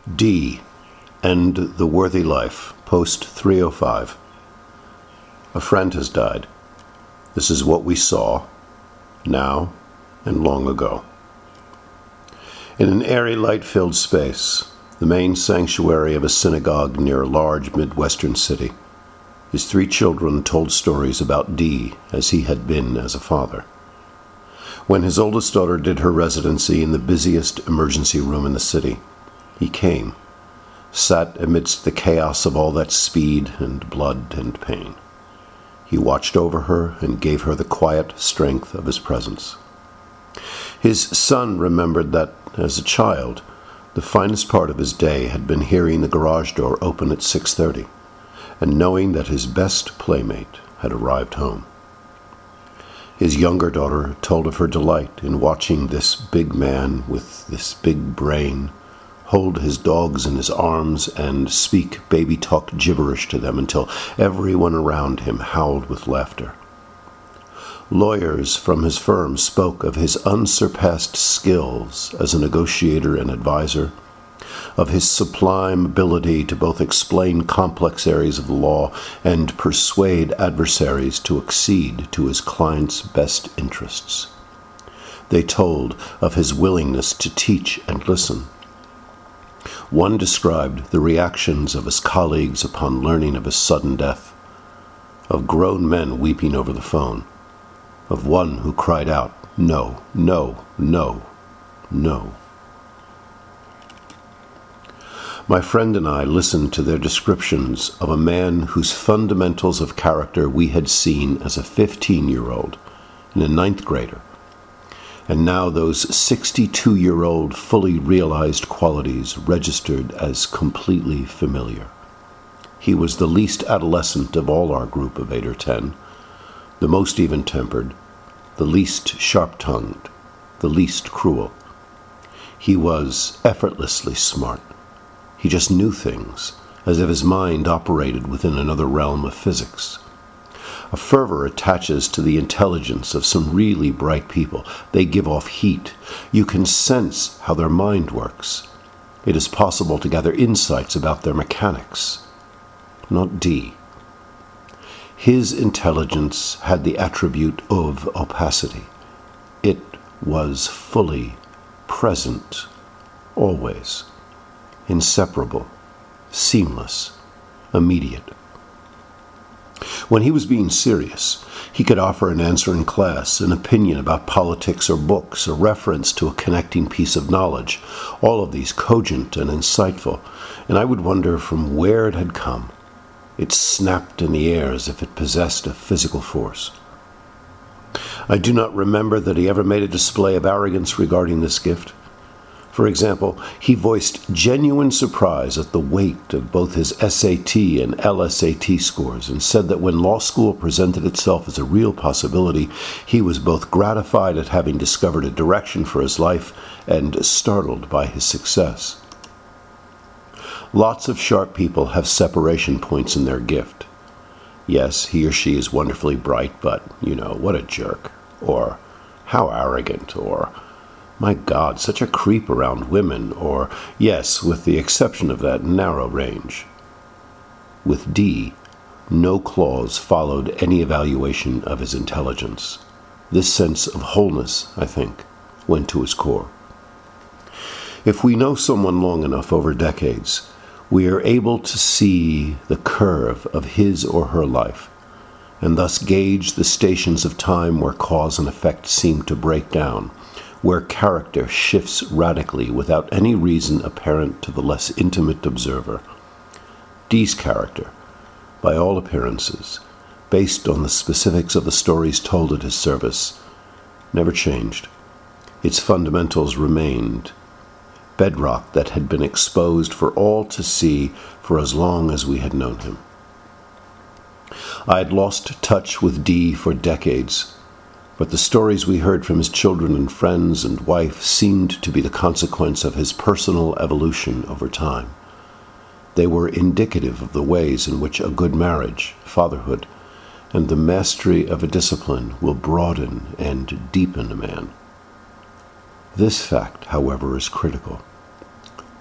D. End the Worthy Life, Post 305. A friend has died. This is what we saw, now and long ago. In an airy, light-filled space, the main sanctuary of a synagogue near a large Midwestern city, his 3 children told stories about D as he had been as a father. When his oldest daughter did her residency in the busiest emergency room in the city, he came, sat amidst the chaos of all that speed and blood and pain. He watched over her and gave her the quiet strength of his presence. His son remembered that, as a child, the finest part of his day had been hearing the garage door open at 6:30, and knowing that his best playmate had arrived home. His younger daughter told of her delight in watching this big man with this big brain hold his dogs in his arms and speak baby talk gibberish to them until everyone around him howled with laughter. Lawyers from his firm spoke of his unsurpassed skills as a negotiator and advisor, of his sublime ability to both explain complex areas of the law and persuade adversaries to accede to his clients' best interests. They told of his willingness to teach and listen. One described the reactions of his colleagues upon learning of his sudden death, of grown men weeping over the phone, of one who cried out, "No, no, no, no." My friend and I listened to their descriptions of a man whose fundamentals of character we had seen as a 15-year-old and a 9th grader, and now those 62-year-old fully realized qualities registered as completely familiar. He was the least adolescent of all our group of 8 or 10, the most even-tempered, the least sharp-tongued, the least cruel. He was effortlessly smart. He just knew things, as if his mind operated within another realm of physics. A fervor attaches to the intelligence of some really bright people. They give off heat. You can sense how their mind works. It is possible to gather insights about their mechanics. Not D. His intelligence had the attribute of opacity. It was fully present, always, inseparable, seamless, immediate. When he was being serious, he could offer an answer in class, an opinion about politics or books, a reference to a connecting piece of knowledge, all of these cogent and insightful, and I would wonder from where it had come. It snapped in the air as if it possessed a physical force. I do not remember that he ever made a display of arrogance regarding this gift. For example, he voiced genuine surprise at the weight of both his SAT and LSAT scores and said that when law school presented itself as a real possibility, he was both gratified at having discovered a direction for his life and startled by his success. Lots of sharp people have separation points in their gift. Yes, he or she is wonderfully bright, but, what a jerk. Or, how arrogant. Or, my God, such a creep around women, or, yes, with the exception of that narrow range. With D, no clause followed any evaluation of his intelligence. This sense of wholeness, I think, went to his core. If we know someone long enough over decades, we are able to see the curve of his or her life, and thus gauge the stations of time where cause and effect seem to break down, where character shifts radically without any reason apparent to the less intimate observer. D's character, by all appearances, based on the specifics of the stories told at his service, never changed. Its fundamentals remained, bedrock that had been exposed for all to see for as long as we had known him. I had lost touch with D for decades, but the stories we heard from his children and friends and wife seemed to be the consequence of his personal evolution over time. They were indicative of the ways in which a good marriage, fatherhood, and the mastery of a discipline will broaden and deepen a man. This fact, however, is critical.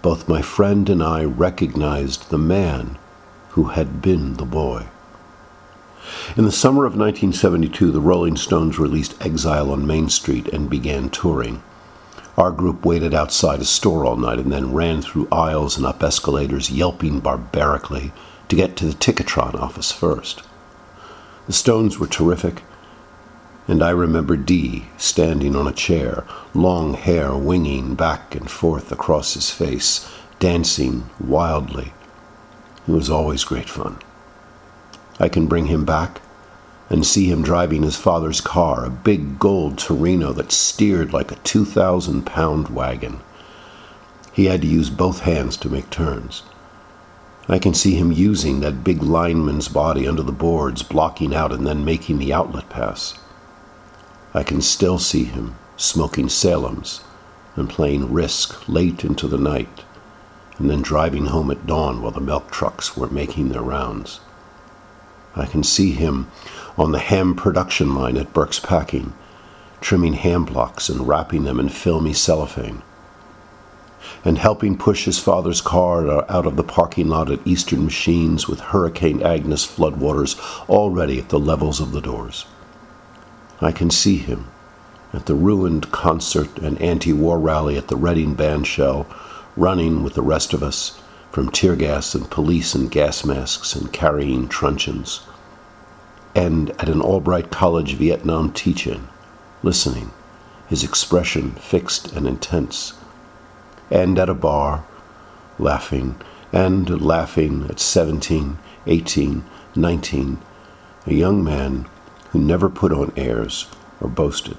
both my friend and I recognized the man who had been the boy. In the summer of 1972, the Rolling Stones released Exile on Main Street and began touring. Our group waited outside a store all night and then ran through aisles and up escalators, yelping barbarically, to get to the Ticketron office first. The Stones were terrific, and I remember Dee standing on a chair, long hair winging back and forth across his face, dancing wildly. It was always great fun. I can bring him back and see him driving his father's car, a big gold Torino that steered like a 2,000-pound wagon. He had to use both hands to make turns. I can see him using that big lineman's body under the boards, blocking out and then making the outlet pass. I can still see him smoking Salems and playing Risk late into the night, and then driving home at dawn while the milk trucks were making their rounds. I can see him on the ham production line at Burke's Packing, trimming ham blocks and wrapping them in filmy cellophane, and helping push his father's car out of the parking lot at Eastern Machines with Hurricane Agnes floodwaters already at the levels of the doors. I can see him at the ruined concert and anti-war rally at the Reading Bandshell, running with the rest of us from tear gas and police and gas masks and carrying truncheons, and at an Albright College Vietnam teach-in, listening, his expression fixed and intense, and at a bar, laughing at 17, 18, 19, a young man who never put on airs or boasted.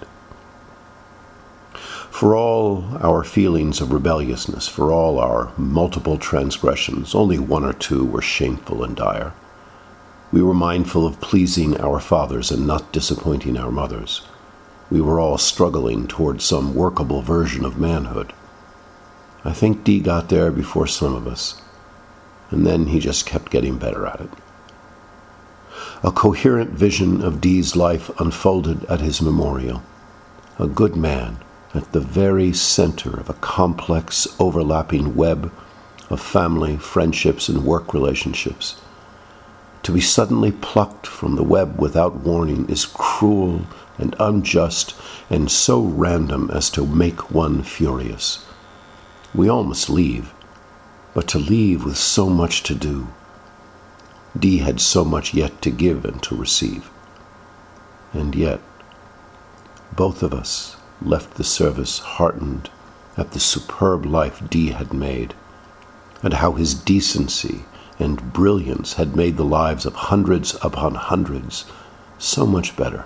For all our feelings of rebelliousness, for all our multiple transgressions, only one or two were shameful and dire. We were mindful of pleasing our fathers and not disappointing our mothers. We were all struggling toward some workable version of manhood. I think Dee got there before some of us, and then he just kept getting better at it. A coherent vision of Dee's life unfolded at his memorial. A good man at the very center of a complex, overlapping web of family, friendships, and work relationships. To be suddenly plucked from the web without warning is cruel and unjust and so random as to make one furious. We all must leave, but to leave with so much to do. Dee had so much yet to give and to receive. And yet, both of us left the service heartened at the superb life Dee had made, and how his decency and brilliance had made the lives of hundreds upon hundreds so much better.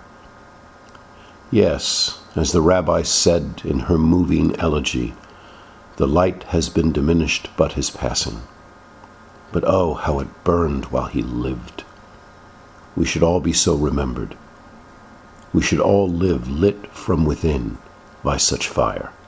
Yes, as the rabbi said in her moving elegy, the light has been diminished but his passing. But oh, how it burned while he lived. We should all be so remembered. We should all live lit from within by such fire.